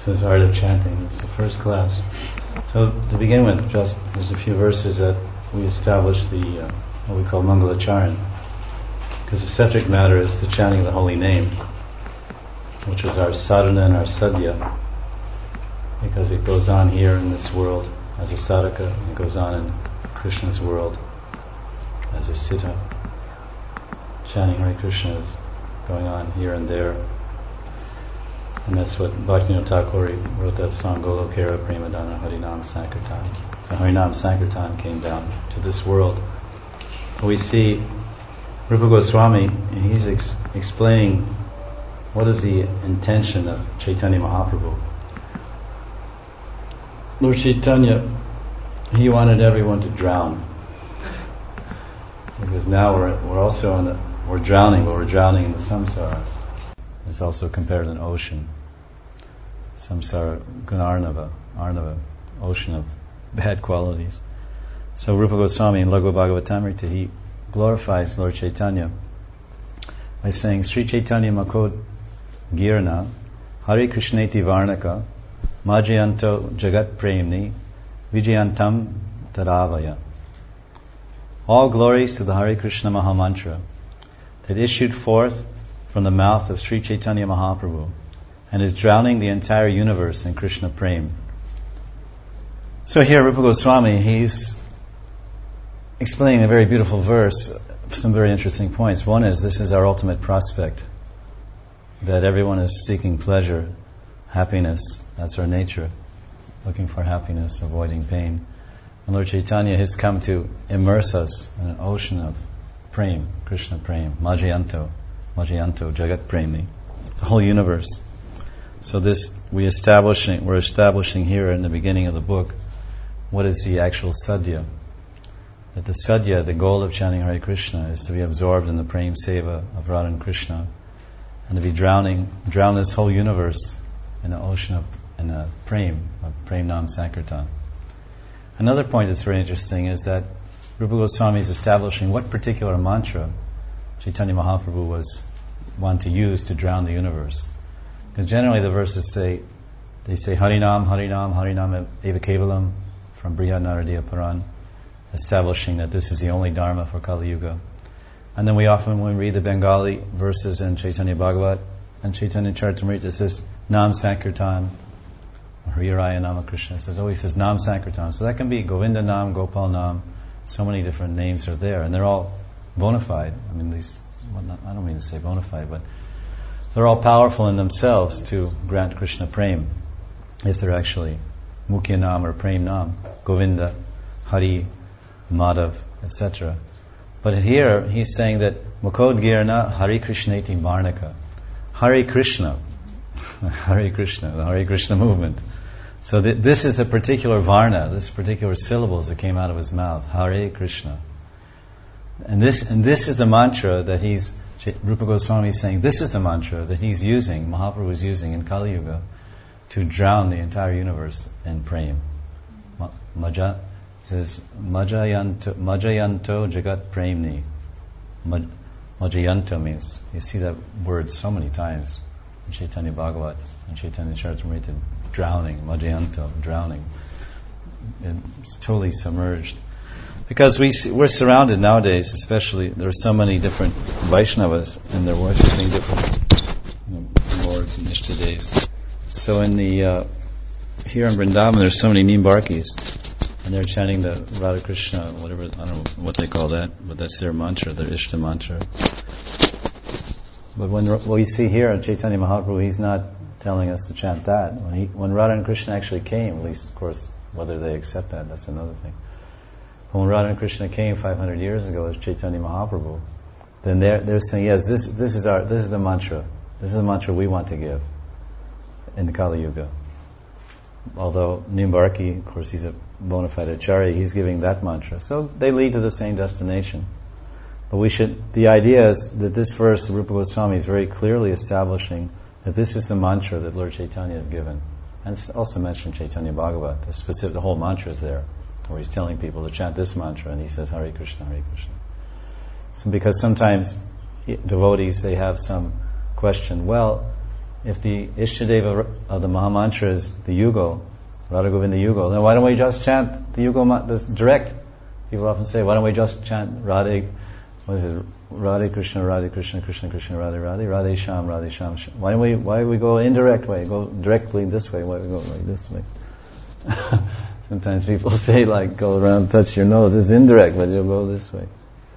So it's art of chanting. It's the first class. So to begin with, just there's a few verses that we established the what we call Mangalacharan, because the subject matter is the chanting of the holy name, which is our sadhana and our sadhya, because it goes on here in this world as a sadhaka, and it goes on in Krishna's world as a siddha. Chanting Hare Krishna is going on here and there. And that's what Bhaktivinoda Thakur wrote that song, Golokera Premadana Harinam Sankirtan. So Harinam Sankirtan came down to this world. We see Rupa Goswami, he's explaining what is the intention of Chaitanya Mahaprabhu. Lord Chaitanya, he wanted everyone to drown. Because now we're drowning, but we're drowning in the samsara. It's also compared to an ocean. Samsara, Gunarnava, Arnava, ocean of bad qualities. So Rupa Goswami in Laghu Bhagavatamrita, he glorifies Lord Chaitanya by saying, Sri Chaitanya Makod Girna, Hare Krishneti Varnaka, Majayanto Jagat Premni, Vijayantam Taravaya. All glories to the Hare Krishna Mahamantra that issued forth from the mouth of Sri Chaitanya Mahaprabhu and is drowning the entire universe in Krishna Prem. So here Rupa Goswami, he's explaining a very beautiful verse, some very interesting points. One is, this is our ultimate prospect, that everyone is seeking pleasure, happiness, that's our nature, looking for happiness, avoiding pain. And Lord Chaitanya has come to immerse us in an ocean of Prem, Krishna Prem, Majayanto, Jagat Premi, the whole universe. So this we're establishing here in the beginning of the book, what is the actual sadhya? That the sadhya, the goal of chanting Hare Krishna, is to be absorbed in the Prem Seva of Radha and Krishna, and to be drown this whole universe in the ocean of Prem Nam Sankirtan. Another point that's very interesting is that Rupa Goswami is establishing what particular mantra Chaitanya Mahaprabhu want to use to drown the universe. Because generally the verses say Harinam, Harinam, Harinam Eva Kevalam from Brihad Naradiya Puran, establishing that this is the only Dharma for Kali Yuga. And then when we read the Bengali verses in Chaitanya Bhagavat and Chaitanya Charitamrita, it says Nam Sankirtan, Hariraya Nama Krishna. It always says Nam Sankirtan. So that can be Govinda Nam, Gopal Nam. So many different names are there, and they're all bona fide. I mean, I don't mean to say bona fide, but they're all powerful in themselves to grant Krishna Prem, if they're actually Mukhya Nam or Prem Nam, Govinda, Hari, Madhav, etc. But here he's saying that Mukod Girna Hari Krishneti Varnaka. Hare Krishna, Hare Krishna, the Hare Krishna movement. So this is the particular varna, this particular syllables that came out of his mouth, Hare Krishna. And this is the mantra that Rupa Goswami is saying, this is the mantra that he's using, Mahaprabhu is using in Kali Yuga to drown the entire universe in Prem. It says, Majayanto Jagat Premni. Majayanto means, you see that word so many times in Chaitanya Bhagavat and Chaitanya Charitamrita, drowning, Majayanto, drowning. It's totally submerged. Because we're surrounded nowadays, especially, there are so many different Vaishnavas and they're worshipping different lords and Ishtadevs. So here in Vrindavan there's so many Nimbarkis and they're chanting the Radha Krishna, whatever, I don't know what they call that, but that's their mantra, their Ishta mantra. But when we see here in Chaitanya Mahaprabhu, he's not telling us to chant that. When Radha and Krishna actually came, at least of course whether they accept that, that's another thing. When Radha and Krishna came 500 years ago as Chaitanya Mahaprabhu, then they're saying, yes, this is the mantra. This is the mantra we want to give in the Kali Yuga. Although Nimbarki, of course, he's a bona fide acharya, he's giving that mantra. So they lead to the same destination. But the idea is that this verse, Rupa Goswami, is very clearly establishing that this is the mantra that Lord Chaitanya has given. And it's also mentioned in Chaitanya Bhagavat. The whole mantra is there, where he's telling people to chant this mantra, and he says Hare Krishna, Hare Krishna. So because sometimes devotees, they have some question, well, if the Ishtadeva of the Mahamantra is the Yugal, Radha Govinda Yugal, then why don't we just chant the Yugal direct? People often say, why don't we just chant Radhe, Radhe Krishna, Krishna Krishna, Radhe Radhe, Radhe Sham, Radhe Sham. Why do we go indirect way? Go directly this way. Why do we go like this way? Sometimes people say like, go around, touch your nose. It's indirect, but you'll go this way.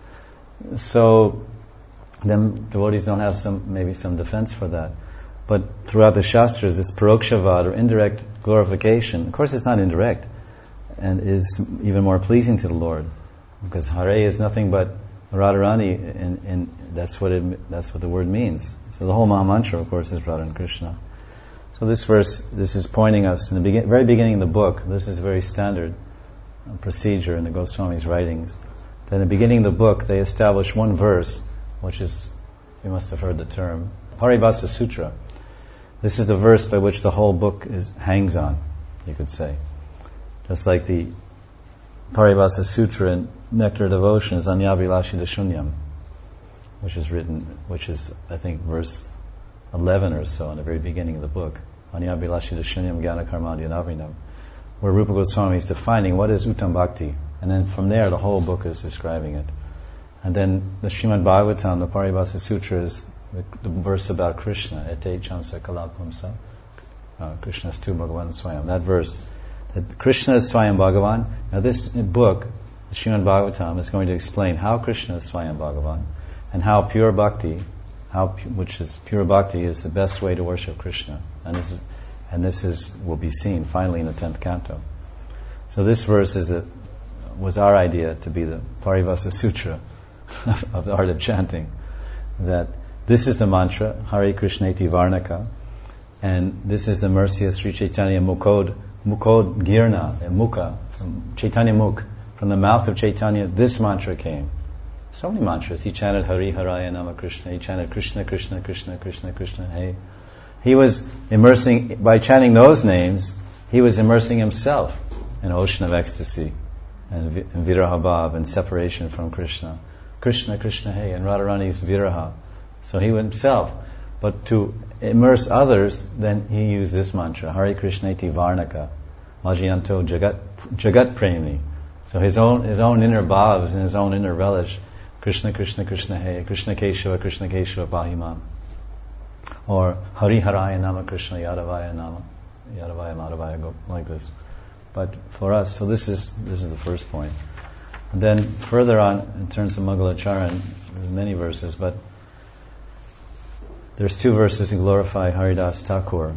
So, then devotees don't have maybe some defense for that. But throughout the Shastras, this parokshavad, or indirect glorification, of course it's not indirect, and is even more pleasing to the Lord, because Hare is nothing but Radharani, and that's what the word means. So the whole Mahamantra, of course, is Radha and Krishna. So this verse, this is pointing us in the very beginning of the book. This is a very standard procedure in the Goswami's writings. That in the beginning of the book, they establish one verse, which is, you must have heard the term, Paribhasa Sutra. This is the verse by which the whole book hangs on, you could say. Just like the Paribhasa Sutra in Nectar Devotion is Anyabhilashi Shunyam, which is, I think, verse 11 or so in the very beginning of the book. Anyabhilashi Shunyam Gyana Karmadya Navinam, where Rupa Goswami is defining what is Uttam Bhakti. And then from there, the whole book is describing it. And then the Srimad Bhagavatam, the Paribhasa Sutra, is the verse about Krishna. Ete chamsa kalapamsa. Krishna's tu Bhagavan Swayam. That verse. That Krishna is Swayam Bhagavan. Now this book, the Srimad Bhagavatam, is going to explain how Krishna is Swayam Bhagavan, and how pure bhakti, pure bhakti is the best way to worship Krishna. And this will be seen finally in the 10th canto. So this verse was our idea to be the Paribhasa Sutra of the art of chanting. That this is the mantra, Hare Krishneti Varnaka, and this is the mercy of Sri Chaitanya Mukod Girna, Mukha, from Chaitanya Mukh, from the mouth of Chaitanya, this mantra came. So many mantras. He chanted Hari Haraya Nama Krishna, he chanted Krishna Krishna Krishna Krishna Krishna Hey. He was immersing, by chanting those names, he was immersing himself in an ocean of ecstasy and viraha bhav and separation from Krishna. Krishna Krishna Hey, and Radharani's viraha. So he himself, but to immerse others, then he used this mantra, Hare Krishneti Varnaka, Majiyanto Jagat Premi. So his own inner bhavs and his own inner relish, Krishna Krishna Krishna Hey, Krishna Keshava Pahimam. Or Hari Haraya Nama Krishna Yadavaya Nama, Yadavaya Madhavaya, go like this. But for us, so this is the first point. And then further on, in terms of Mangalacharan, there's many verses, but there's two verses that glorify Haridas Thakur.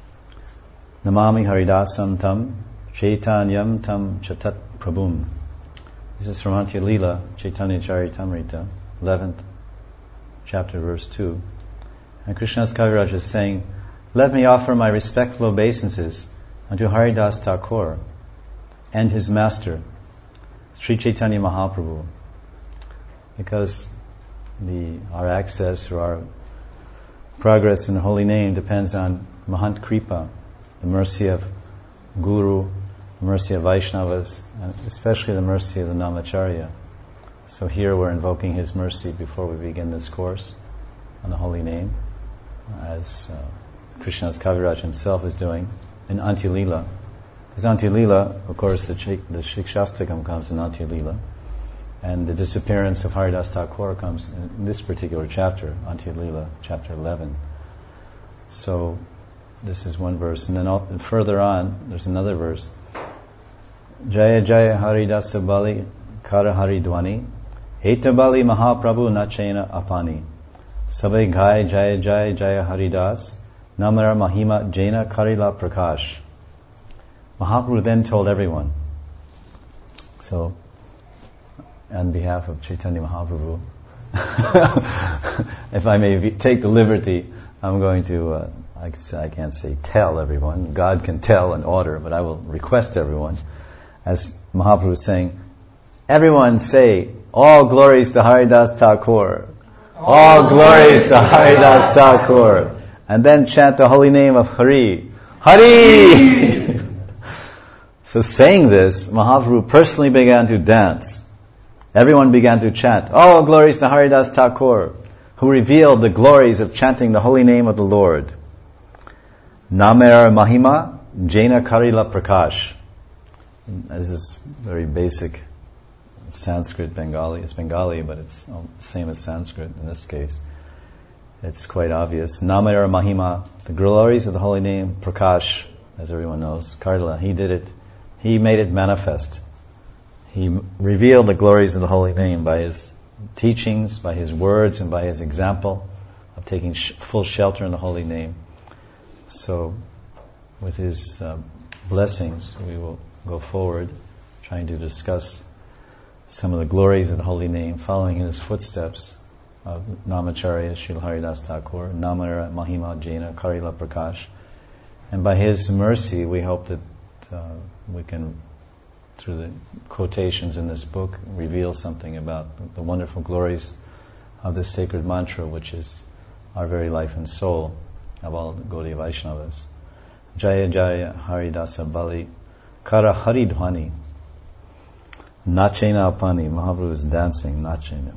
Namami Haridasam Tam, Chaitanyam Tam Chatat Prabhum. This is from Antya Lila, Chaitanya Charitamrita, 11th chapter, verse 2. And Krishna's Kaviraj is saying, let me offer my respectful obeisances unto Haridas Thakur and his master, Sri Chaitanya Mahaprabhu, because our access or our progress in the holy name depends on Mahant Kripa, the mercy of Guru, the mercy of Vaishnavas, and especially the mercy of the Namacharya. So here we're invoking his mercy before we begin this course on the holy name, as Krishna's Kaviraj himself is doing in Antya Lila. Because Antya Lila, of course, the Shikshastakam comes in Antya Lila, and the disappearance of Haridas Thakur comes in this particular chapter, Antya Lila, chapter 11. So this is one verse, and then further on, there's another verse. Jaya Jaya Haridasa Bali Kara Haridwani Heta Bali Mahaprabhu Nachena Apani Sabai Ghai Jaya Jaya Jaya Haridas Namara Mahima Jaina Karila Prakash. Mahaprabhu then told everyone. So, on behalf of Chaitanya Mahaprabhu, if I may take the liberty, I'm going to, I can't say tell everyone, God can tell and order, but I will request everyone, as Mahaprabhu is saying, everyone say, all glories to Haridas Thakur. All glories to Haridas Thakur. And then chant the holy name of Hari. Hari! So saying this, Mahaprabhu personally began to dance. Everyone began to chant, all glories to Haridas Thakur, who revealed the glories of chanting the holy name of the Lord. Namer Mahima Jaina Karila Prakash. This is very basic Sanskrit Bengali. It's Bengali, but it's the same as Sanskrit in this case. It's quite obvious. Namer Mahima, the glories of the holy name, Prakash, as everyone knows. Karila, he did it. He made it manifest. He revealed the glories of the holy name by his teachings, by his words, and by his example of taking full shelter in the holy name. So, with his blessings, we will go forward, trying to discuss some of the glories of the holy name, following in his footsteps of Namacharya Srila Haridas Thakur, Namara Mahima Jaina Karila Prakash. And by his mercy, we hope that we can, through the quotations in this book, reveal something about the wonderful glories of this sacred mantra, which is our very life and soul of all the Gaudiya Vaishnavas. Jaya Jaya Haridasa Bali Kara Haridhwani Nachena Apani. Mahaprabhu is dancing, Nachena.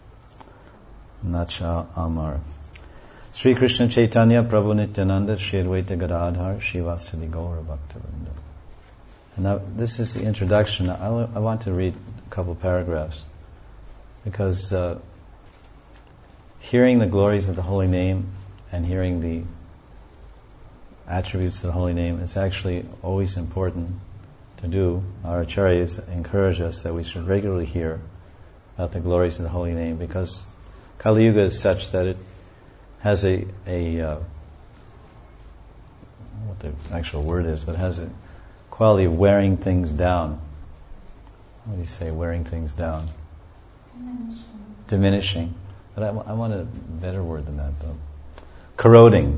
Nacha Amar. Sri Krishna Chaitanya Prabhu Nityananda Shri Advaita Gadadhar Shivasadi Gaura Bhaktivinoda. And now this is the introduction. I want to read a couple paragraphs because hearing the glories of the holy name and hearing the attributes of the holy name is actually always important to do. Our acharyas encourage us that we should regularly hear about the glories of the holy name, because Kali Yuga is such that it has what the actual word is, but has a quality of wearing things down. What do you say, wearing things down? Diminishing. But I want a better word than that, though. Corroding.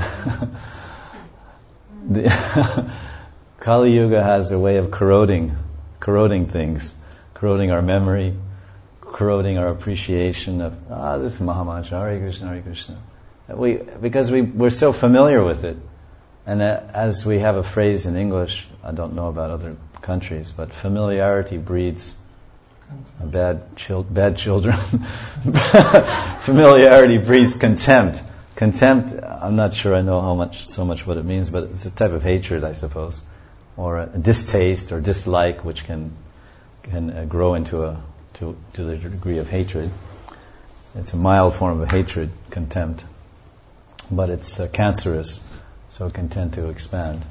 Kali Yuga has a way of corroding things, corroding our memory, corroding our appreciation of this is Mahamantra, Hare Krishna, Hare Krishna. Because we're so familiar with it, and as we have a phrase in English, I don't know about other countries, but familiarity breeds bad children. Familiarity breeds contempt. Contempt, I'm not sure I know so much what it means, but it's a type of hatred, I suppose, or a distaste or dislike, which can grow into to the degree of hatred. It's a mild form of hatred, contempt, but it's cancerous, so it can tend to expand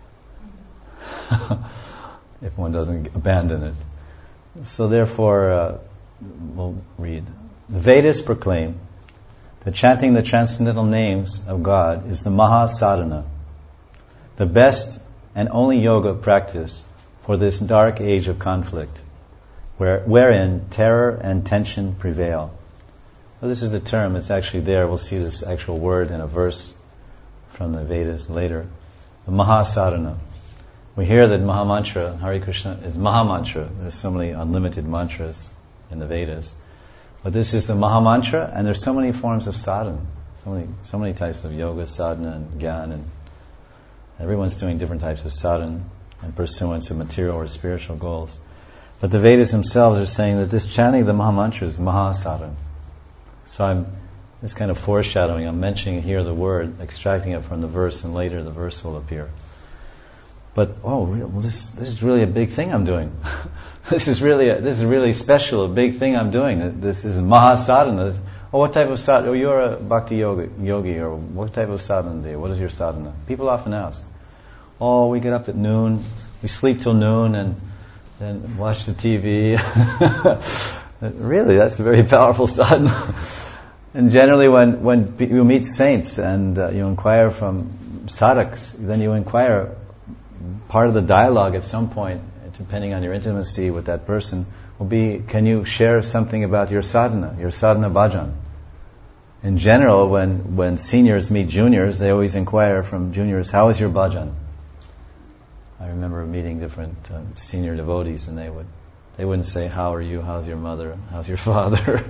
if one doesn't abandon it. So therefore, we'll read. The Vedas proclaim that chanting the transcendental names of God is the Maha Sadhana, the best and only yoga practice for this dark age of conflict, wherein terror and tension prevail. Well, this is the term, it's actually there. We'll see this actual word in a verse from the Vedas later. The Maha Sadhana. We hear that Mahamantra, Hare Krishna, is Mahamantra. There's so many unlimited mantras in the Vedas. But this is the Mahamantra, and there's so many forms of sadhana, so many types of yoga, sadhana, and jnana, and everyone's doing different types of sadhana and pursuance of material or spiritual goals. But the Vedas themselves are saying that this chanting of the Mahamantra is Mahasadhana. So this kind of foreshadowing, I'm mentioning here the word, extracting it from the verse, and later the verse will appear. But this is really a big thing I'm doing. This is really special, a big thing I'm doing. This is Mahasadhana. What type of sadhana? Oh, you're a bhakti yogi, or what type of sadhana do you? What is your sadhana? People often ask. We get up at noon, we sleep till noon, and then watch the TV. Really, that's a very powerful sadhana. And generally, when you meet saints and you inquire from sadhaks, then you inquire. Part of the dialogue at some point, depending on your intimacy with that person, will be, can you share something about your sadhana bhajan? In general, when seniors meet juniors, they always inquire from juniors, how is your bhajan? I remember meeting different senior devotees, and they wouldn't say, how are you, how's your mother, how's your father?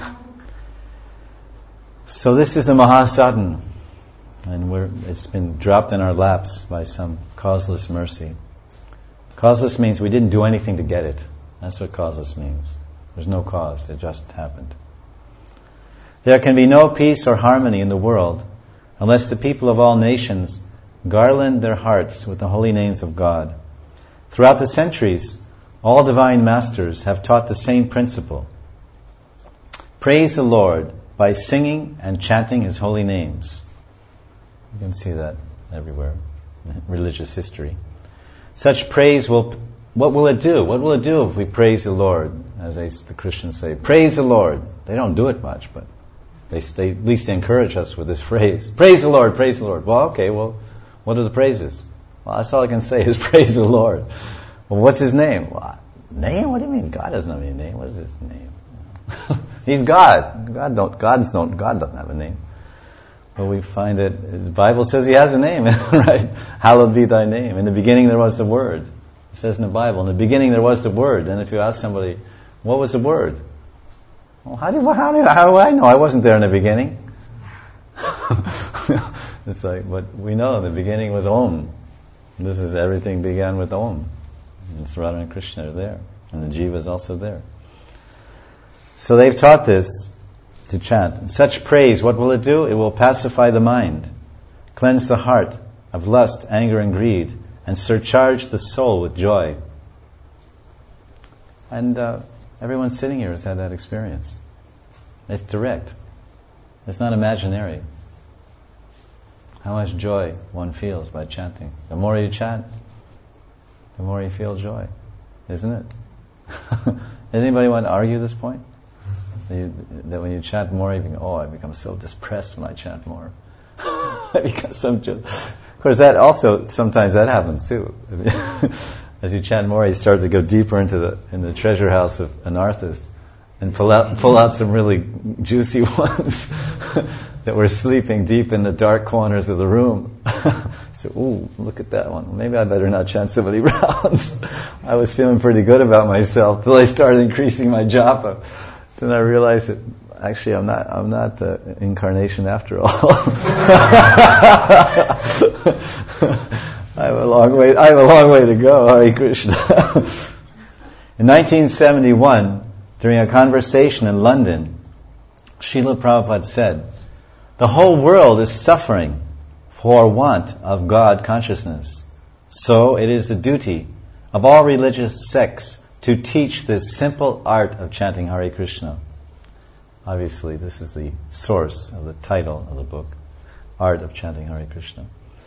So this is the Mahasadhana. And it's been dropped in our laps by some causeless mercy. Causeless means we didn't do anything to get it. That's what causeless means. There's no cause. It just happened. There can be no peace or harmony in the world unless the people of all nations garland their hearts with the holy names of God. Throughout the centuries, all divine masters have taught the same principle. Praise the Lord by singing and chanting His holy names. You can see that everywhere in religious history. Such praise what will it do? What will it do if we praise the Lord? As the Christians say, praise the Lord. They don't do it much, but they at least encourage us with this phrase. Praise the Lord, praise the Lord. Well, okay, what are the praises? Well, that's all I can say is praise the Lord. Well, what's His name? Well, name? What do you mean? God doesn't have any name. What is His name? He's God. God doesn't have a name. But we find it, the Bible says He has a name, right? Hallowed be Thy name. In the beginning there was the Word. It says in the Bible, in the beginning there was the Word. And if you ask somebody, what was the Word? Well, how do I know? I wasn't there in the beginning. It's like, but we know the beginning was Om. Everything began with Om. It's Radha and Krishna are there. And the Jiva is also there. So they've taught this to chant. Such praise, what will it do? It will pacify the mind, cleanse the heart of lust, anger, and greed, and surcharge the soul with joy. And everyone sitting here has had that experience. It's direct. It's not imaginary. How much joy one feels by chanting. The more you chant, the more you feel joy. Isn't it? Does anybody want to argue this point? That when you chant more, you think, I become so depressed when I chant more. I become so Of course, that also, sometimes that happens too. As you chant more, you start to go deeper into the treasure house of anarthas and pull out some really juicy ones that were sleeping deep in the dark corners of the room. So, look at that one. Maybe I better not chant so many rounds. I was feeling pretty good about myself till I started increasing my japa. Then I realized that actually I'm not the incarnation after all. I have a long way to go. Hare Krishna. In 1971, during a conversation in London, Srila Prabhupada said, "The whole world is suffering for want of God consciousness. So it is the duty of all religious sects to teach this simple art of chanting Hare Krishna." Obviously, this is the source of the title of the book, Art of Chanting Hare Krishna.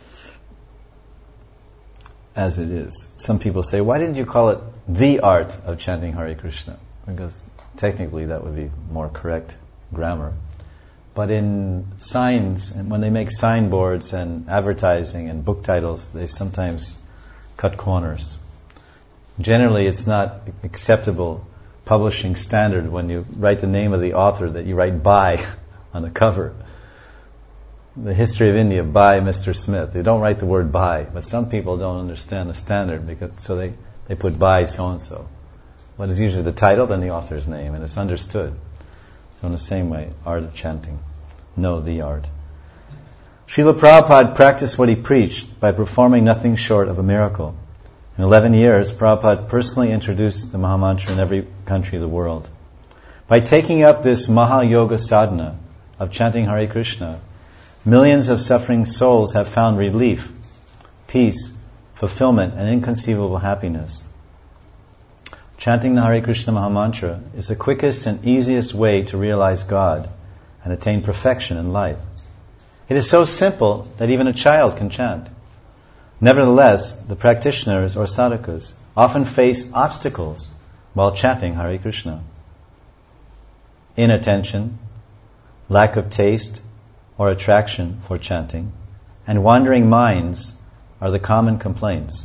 As it is. Some people say, why didn't you call it the art of chanting Hare Krishna? Because technically that would be more correct grammar. But in signs, and when they make signboards and advertising and book titles, they sometimes cut corners. Generally, it's not acceptable publishing standard when you write the name of the author that you write by on the cover. The History of India by Mr. Smith. They don't write the word by, but some people don't understand the standard, so they put by so-and-so. What is usually the title, then the author's name, and it's understood. So in the same way, art of chanting. Know the art. Srila Prabhupada practiced what he preached by performing nothing short of a miracle. In 11 years, Prabhupada personally introduced the Mahamantra in every country of the world. By taking up this Maha-yoga sadhana of chanting Hare Krishna, millions of suffering souls have found relief, peace, fulfillment, and inconceivable happiness. Chanting the Hare Krishna Mahamantra is the quickest and easiest way to realize God and attain perfection in life. It is so simple that even a child can chant. Nevertheless, the practitioners or sadhakas often face obstacles while chanting Hare Krishna. Inattention, lack of taste or attraction for chanting, and wandering minds are the common complaints.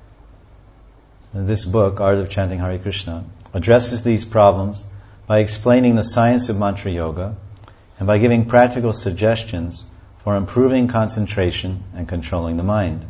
This book, Art of Chanting Hare Krishna, addresses these problems by explaining the science of mantra yoga and by giving practical suggestions for improving concentration and controlling the mind.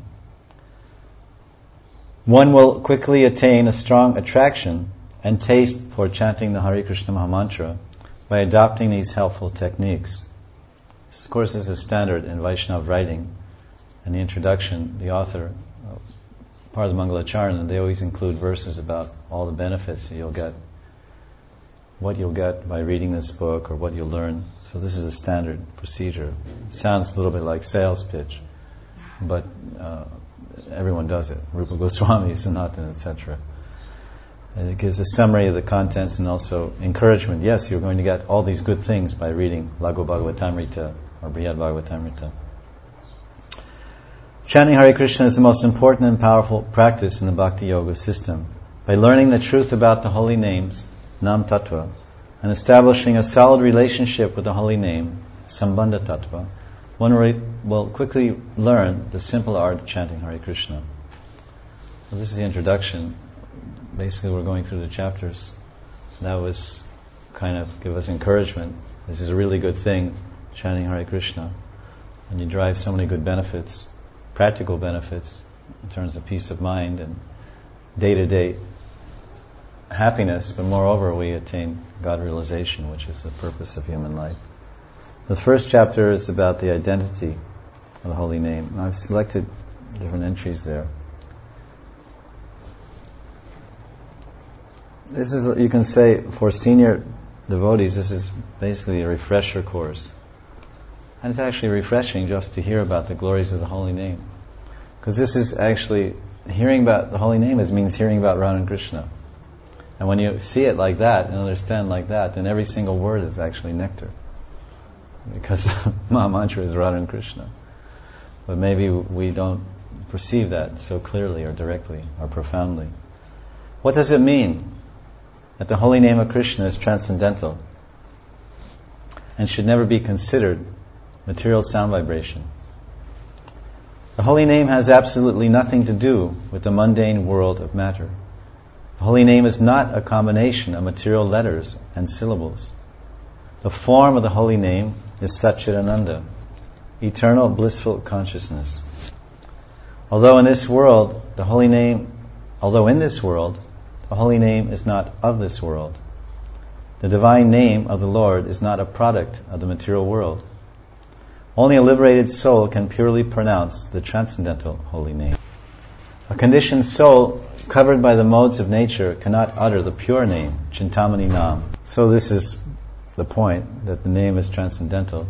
One will quickly attain a strong attraction and taste for chanting the Hare Krishna Mahamantra by adopting these helpful techniques. This, of course, is a standard in Vaishnava writing. In the introduction, the author, part of the Mangalacharana, they always include verses about all the benefits that you'll get, what you'll get by reading this book or what you'll learn. So this is a standard procedure. It sounds a little bit like sales pitch. but everyone does it. Rupa Goswami, Sanatana, etc. And it gives a summary of the contents and also encouragement. Yes, you're going to get all these good things by reading Laghu Bhagavatamrita or Brihad Bhagavatamrita. Chanting Hare Krishna is the most important and powerful practice in the Bhakti Yoga system. By learning the truth about the holy names, Nam Tattva, and establishing a solid relationship with the holy name, Sambandha Tattva, one will quickly learn the simple art of chanting Hare Krishna. So this is the introduction. Basically, we're going through the chapters. That was kind of give us encouragement. This is a really good thing, chanting Hare Krishna. And you derive so many good benefits, practical benefits, in terms of peace of mind and day-to-day happiness. But moreover, we attain God realization, which is the purpose of human life. The first chapter is about the identity of the holy name. I've selected different entries there. This is, you can say, for senior devotees, this is basically a refresher course. And it's actually refreshing just to hear about the glories of the holy name. Because this is actually, hearing about the holy name means hearing about Radha and Krishna. And when you see it like that and understand like that, then every single word is actually nectar. Because Maha Mantra is Radha and Krishna. But maybe we don't perceive that so clearly or directly or profoundly. What does it mean that the holy name of Krishna is transcendental and should never be considered material sound vibration? The holy name has absolutely nothing to do with the mundane world of matter. The holy name is not a combination of material letters and syllables. The form of the holy name is Satchidananda, eternal blissful consciousness. Although in this world, the holy name is not of this world. The divine name of the Lord is not a product of the material world. Only a liberated soul can purely pronounce the transcendental holy name. A conditioned soul covered by the modes of nature cannot utter the pure name, Chintamani Nam. So this is the point, that the name is transcendental.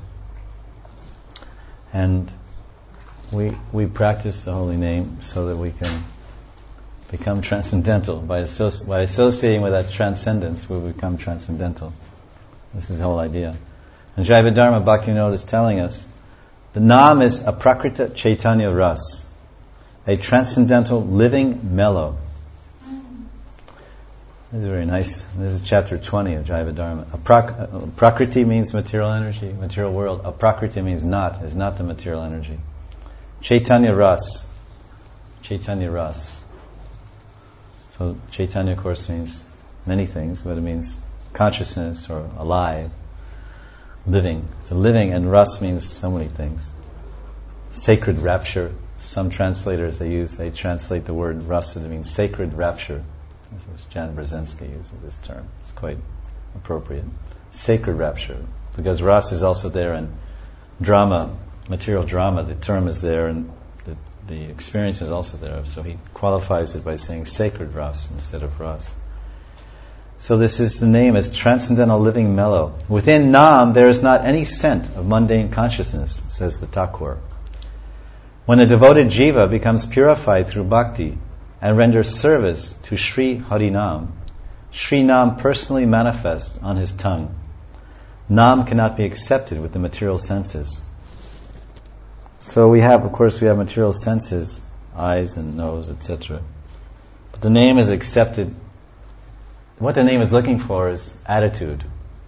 And we practice the holy name so that we can become transcendental. By associating with that transcendence, we become transcendental. This is the whole idea. And Jayavadharma Bhaktivinoda is telling us, the Nam is aprakrita chaitanya ras, a transcendental living mellow. This is very nice. This is chapter 20 of Jayavadharma. Prakriti means material energy, material world. Aprakriti means not, is not the material energy. Chaitanya ras. Chaitanya ras. So Chaitanya, of course, means many things, but it means consciousness or alive, living. So living, and ras means so many things. Sacred rapture. Some translators, they translate the word rasa to mean sacred rapture. Jan Brzezinski uses this term. It's quite appropriate. Sacred rapture. Because rasa is also there in drama, material drama. The term is there and the experience is also there. So he qualifies it by saying sacred rasa instead of ras. So this is, the name is transcendental living mellow. Within Nam there is not any scent of mundane consciousness, says the Thakur. When the devoted jiva becomes purified through bhakti and renders service to Sri Harinam, Sri Nam personally manifests on his tongue. Nam cannot be accepted with the material senses. So we have material senses, eyes and nose, etc. But the name is accepted. What the name is looking for is attitude.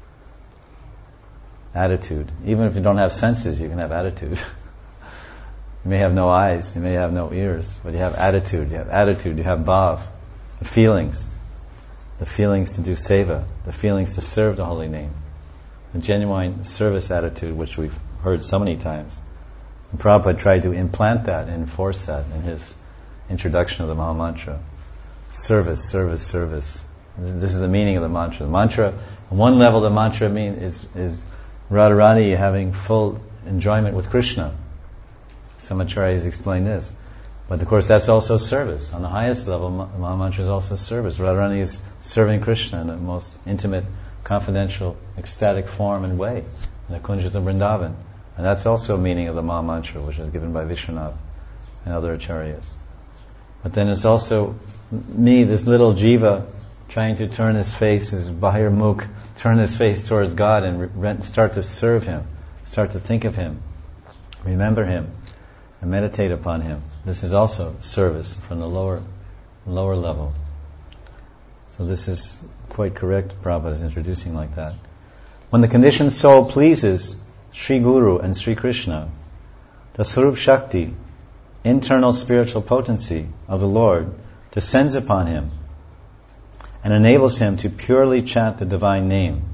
Attitude. Even if you don't have senses, you can have attitude. You may have no eyes, you may have no ears, but you have attitude, you have bhav, the feelings to do seva, the feelings to serve the holy name, the genuine service attitude, which we've heard so many times. And Prabhupada tried to implant that and enforce that in his introduction of the Maha Mantra. Service, service, service. This is the meaning of the mantra. The mantra, on one level, the mantra is Radharani having full enjoyment with Krishna. Some acharyas explain this. But of course that's also service. On the highest level, Maha Mantra is also service. Radharani is serving Krishna in the most intimate, confidential, ecstatic form and way, in the Kunjas of Vrindavan. And that's also a meaning of the Maha Mantra, which is given by Vishwanath. and other acharyas. But then it's also me, this little jiva, trying to turn his face, his bahir mukh, turn his face towards God and start to serve Him, start to think of Him, remember Him, and meditate upon Him. This is also service from the lower level. So this is quite correct, Prabhupada is introducing like that. When the conditioned soul pleases Sri Guru and Sri Krishna, the Sarup Shakti, internal spiritual potency of the Lord, descends upon him and enables him to purely chant the divine name.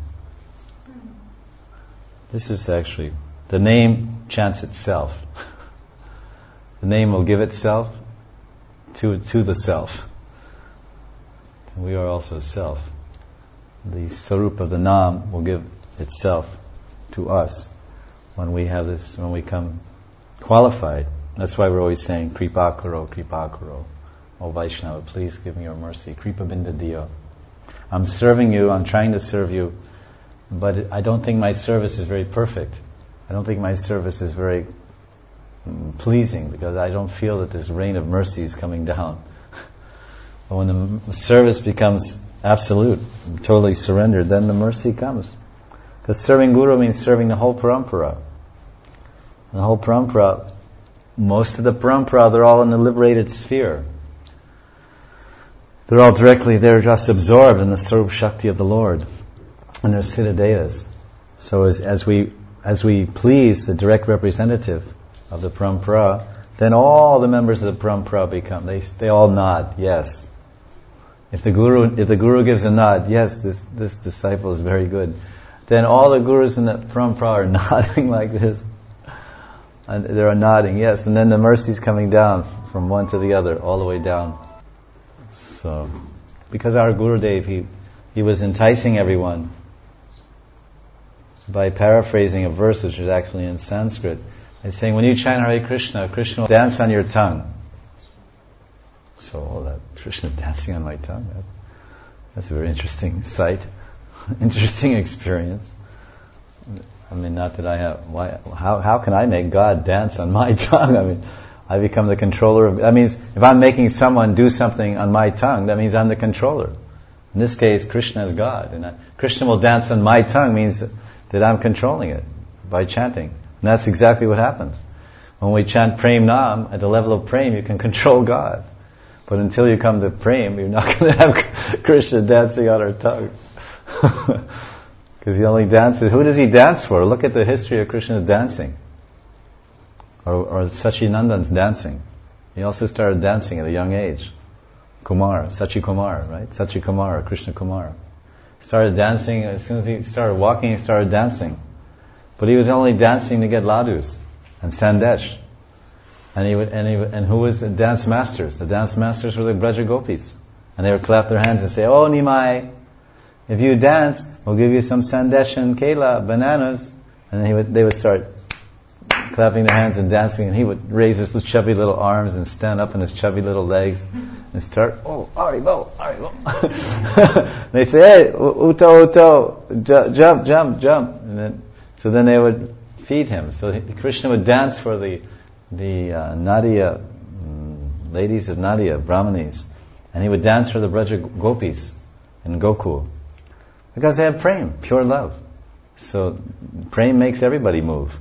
This is actually, the name chants itself. The name will give itself to the self. We are also self. The Sarup of the Nam will give itself to us when we have this, when we come qualified. That's why we're always saying, Kripa Karo, Kripa Karo. O Vaishnava, please give me your mercy. Kripa Binda Diyo. I'm serving you, I'm trying to serve you, but I don't think my service is very perfect. I don't think my service is very pleasing, because I don't feel that this rain of mercy is coming down. But when the service becomes absolute, totally surrendered, then the mercy comes. Because serving Guru means serving the whole parampara. The whole parampara, most of the parampara, they're all in the liberated sphere. They're all they're just absorbed in the Sarup Shakti of the Lord. And they're Siddhadevas. So as we please the direct representative of the parampara, then all the members of the parampara become, they all nod, yes. If the Guru gives a nod, yes, this disciple is very good, then all the Gurus in the parampara are nodding like this. And they're nodding, yes, and then the mercy is coming down from one to the other, all the way down. So, because our Gurudev, he was enticing everyone by paraphrasing a verse which is actually in Sanskrit. It's saying, when you chant Hare Krishna, Krishna will dance on your tongue. So all that Krishna dancing on my tongue, that's a very interesting sight, interesting experience. I mean, not that I have. How can I make God dance on my tongue? I mean, I become the controller of. That means if I'm making someone do something on my tongue, that means I'm the controller. In this case, Krishna is God, and Krishna will dance on my tongue means that I'm controlling it by chanting, and that's exactly what happens. When we chant Prem Nam, at the level of Prem, you can control God. But until you come to Prem, you're not going to have Krishna dancing on our tongue. Because he only dances. Who does he dance for? Look at the history of Krishna's dancing. Or Sachinandan's dancing. He also started dancing at a young age. Kumar, Sachi Kumar, right? Sachi Kumar, Krishna Kumar. Started dancing, as soon as he started walking, he started dancing. But he was only dancing to get ladus and sandesh. And who was the dance masters? The dance masters were the Braja Gopis. And they would clap their hands and say, "Oh Nimai, if you dance, we'll give you some sandesh and kela, bananas." And they would start clapping their hands and dancing, and he would raise his chubby little arms and stand up on his chubby little legs and start, "Oh, Aribo, Aribo." They say, "Hey, Uto, jump." And then they would feed him. So Krishna would dance for the Nadia, ladies of Nadia, Brahmanis, and he would dance for the Braja Gopis in Gokul. Because they have prem, pure love. So prem makes everybody move.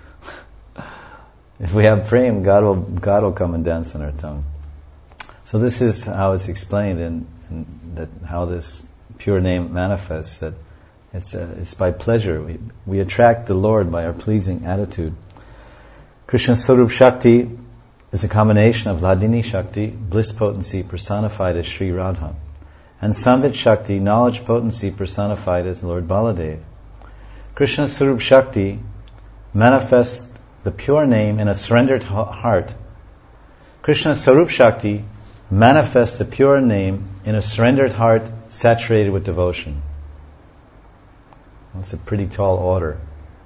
If we have prem, God will come and dance on our tongue. So this is how it's explained, and that how this pure name manifests. That it's by pleasure. We attract the Lord by our pleasing attitude. Krishna Sarup Shakti is a combination of Hladini Shakti, bliss potency personified as Sri Radha, and Samvit Shakti, knowledge potency personified as Lord Baladev. Krishna Sarup Shakti manifests the pure name in a surrendered heart. Krishna Sarup Shakti manifests the pure name in a surrendered heart saturated with devotion. That's a pretty tall order.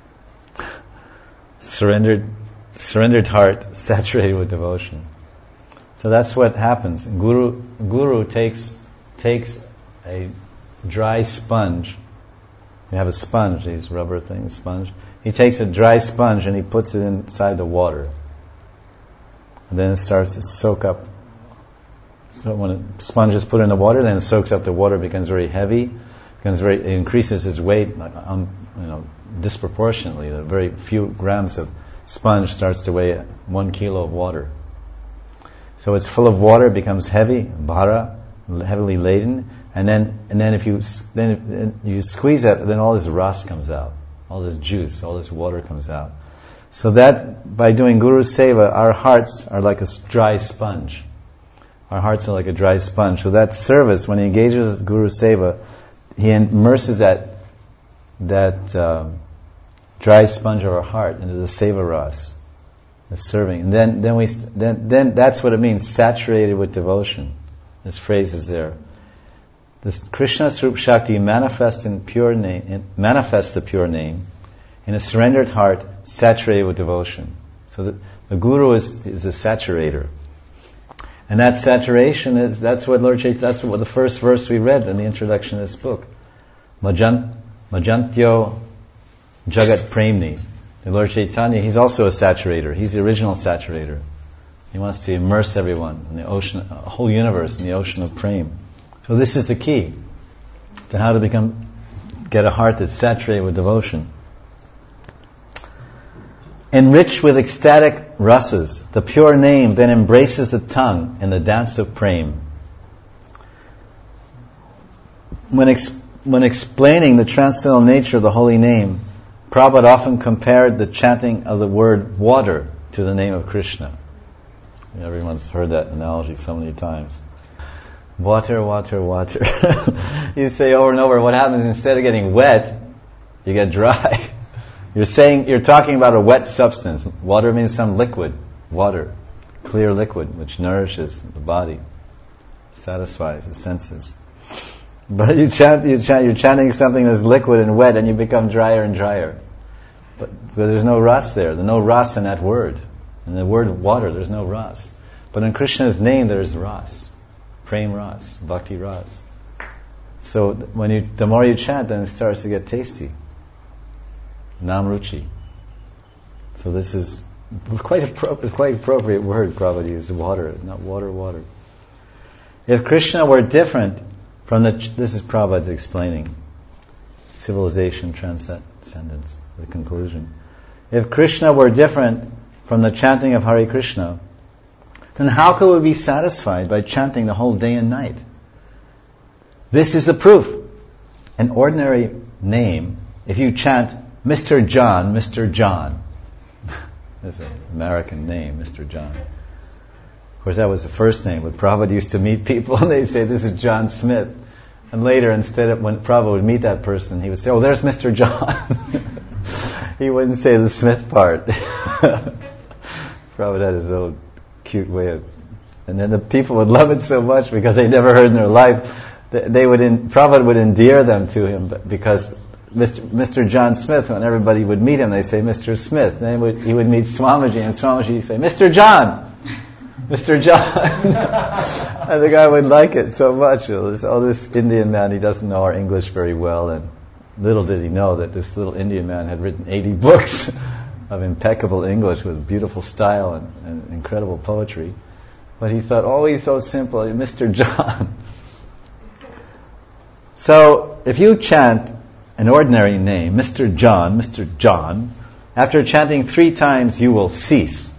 Surrendered heart saturated with devotion. So that's what happens. Guru takes a dry sponge. You have a sponge, these rubber things, sponge. He takes a dry sponge and he puts it inside the water. and then it starts to soak up. So when a sponge is put in the water, then it soaks up the water, becomes very heavy, it increases its weight, disproportionately. A very few grams of sponge starts to weigh 1 kilo of water. So it's full of water, becomes heavy, bhara, heavily laden, and then if you squeeze it, then all this ras comes out, all this juice, all this water comes out. So that by doing Guru Seva, our hearts are like a dry sponge. Our hearts are like a dry sponge. So that service, when he engages with Guru Seva, he immerses that dry sponge of our heart into the Seva Ras, the serving. And then that's what it means, saturated with devotion. This phrase is there. This Krishna Swarup Shakti manifests the pure name in a surrendered heart, saturated with devotion. So the Guru is a saturator. And that saturation that's what the first verse we read in the introduction of this book. Majantyo Jagat Premni. The Lord Chaitanya, he's also a saturator. He's the original saturator. He wants to immerse everyone in the ocean, a whole universe in the ocean of prem. So this is the key to how to get a heart that's saturated with devotion. Enriched with ecstatic rasas, the pure name then embraces the tongue in the dance of prem. When explaining the transcendental nature of the holy name, Prabhupada often compared the chanting of the word water to the name of Krishna. Everyone's heard that analogy so many times. Water, water, water. You say over and over, what happens instead of getting wet, you get dry. You're talking about a wet substance. Water means some liquid. Water. Clear liquid, which nourishes the body, satisfies the senses. But you're chanting something that's liquid and wet, and you become drier and drier. But there's no ras there. There's no ras in that word. In the word water, there's no ras. But in Krishna's name, there's ras. Prem ras, bhakti ras. So the more you chant, then it starts to get tasty. Nam ruchi. So this is quite appropriate word Prabhupada used, water, not water, water. If Krishna were different from this is Prabhupada explaining civilization, transcendence, the conclusion. If Krishna were different from the chanting of Hare Krishna, then how could we be satisfied by chanting the whole day and night? This is the proof. An ordinary name, if you chant Mr. John, Mr. John. That's an American name, Mr. John. Of course, that was the first name, but Prabhupada used to meet people and they'd say, this is John Smith. And later, when Prabhupada would meet that person, he would say, oh, there's Mr. John. He wouldn't say the Smith part. Prabhupada had his own cute way of... And then the people would love it so much because they never heard in their life. Prabhupada would endear them to him because Mr. John Smith, when everybody would meet him, they say, Mr. Smith. Then he would meet Swamiji, and Swamiji would say, Mr. John! Mr. John! And the guy would like it so much. This Indian man, he doesn't know our English very well, and little did he know that this little Indian man had written 80 books of impeccable English with beautiful style and incredible poetry. But he thought, oh, he's so simple, Mr. John. So, if you chant an ordinary name, Mr. John, after chanting 3 times, you will cease.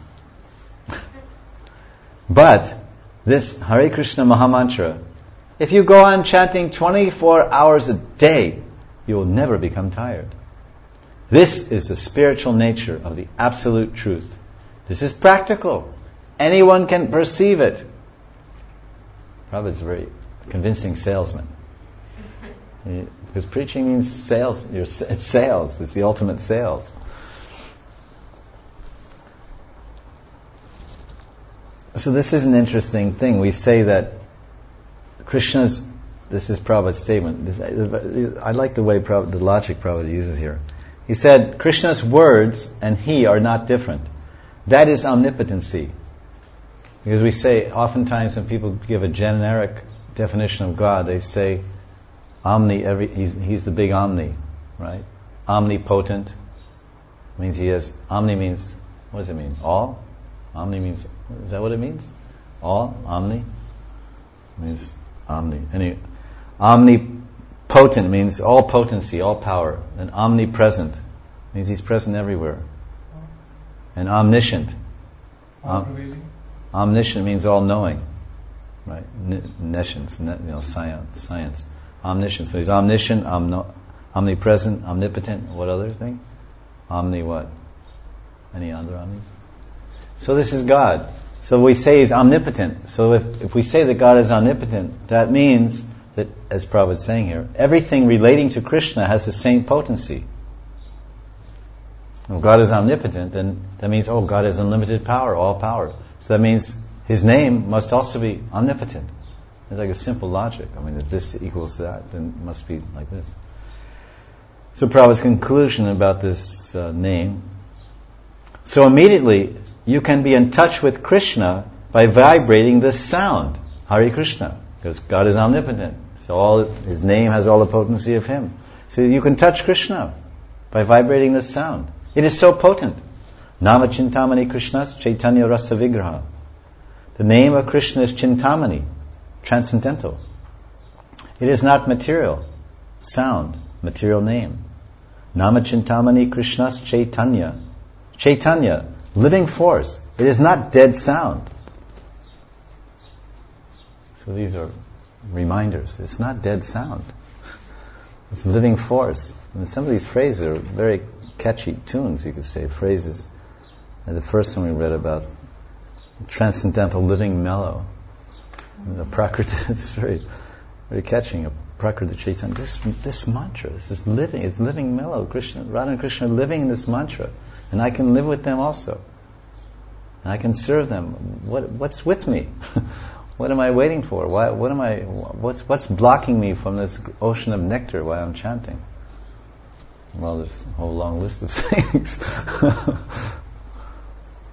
But this Hare Krishna Mahamantra, if you go on chanting 24 hours a day, you will never become tired. This is the spiritual nature of the absolute truth. This is practical. Anyone can perceive it. Prabhupada's a very convincing salesman. Because preaching means sales. It's sales. It's the ultimate sales. So this is an interesting thing. We say that Krishna's... This is Prabhupada's statement. I like the way the logic Prabhupada uses here. He said, Krishna's words and he are not different. That is omnipotency. Because we say, oftentimes when people give a generic definition of God, they say, he's the big omni, right? Omnipotent means he has, omni means, what does it mean? All? Omni means Is that what it means? All? Omni? It means omni. Omnipotent means all potency, all power. And omnipresent means He's present everywhere. And omniscient. Omniscient means all-knowing. Right? Nescience, science. Omniscient. So He's omniscient, omnipresent, omnipotent. What other thing? Omni what? Any other omnis? So this is God. So we say He's omnipotent. So if we say that God is omnipotent, that means that, as Prabhupada is saying here, everything relating to Krishna has the same potency. If God is omnipotent, then that means, God has unlimited power, all power. So that means His name must also be omnipotent. It's like a simple logic. I mean, if this equals that, then it must be like this. So Prabhupada's conclusion about this name. So immediately, you can be in touch with Krishna by vibrating this sound, Hare Krishna, because God is omnipotent. So His name has all the potency of Him. So you can touch Krishna by vibrating this sound. It is so potent. Nama Chintamani Krishnas Chaitanya Rasa Vigraha. The name of Krishna is Chintamani, transcendental. It is not material, sound, material name. Nama Chintamani Krishnas Chaitanya. Chaitanya, living force. It is not dead sound. So these are reminders. It's not dead sound. It's living force. And some of these phrases are very catchy tunes, you could say, phrases. And the first one we read about transcendental living mellow. And the Prakriti is very, very catching. A Prakriti Chaitanya. This mantra, this is living. It's living mellow. Krishna, Radha and Krishna are living in this mantra, and I can live with them also. And I can serve them. What's with me? What am I waiting for? What's blocking me from this ocean of nectar while I'm chanting? Well, there's a whole long list of things.